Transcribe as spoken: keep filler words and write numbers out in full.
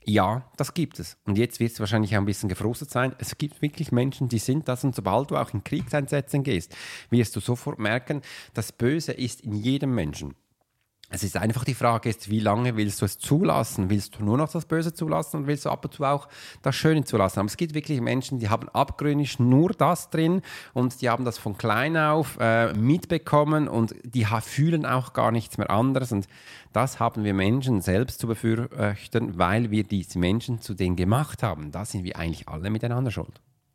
Ja, das gibt es. Und jetzt wirst du wahrscheinlich auch ein bisschen gefrustet sein. Es gibt wirklich Menschen, die sind das. Und sobald du auch in Kriegseinsätzen gehst, wirst du sofort merken, das Böse ist in jedem Menschen. Es ist einfach die Frage, ist, wie lange willst du es zulassen? Willst du nur noch das Böse zulassen und willst du ab und zu auch das Schöne zulassen? Aber es gibt wirklich Menschen, die haben abgründig nur das drin und die haben das von klein auf äh, mitbekommen und die ha- fühlen auch gar nichts mehr anderes. Und das haben wir Menschen selbst zu befürchten, weil wir diese Menschen zu denen gemacht haben. Da sind wir eigentlich alle miteinander schuld.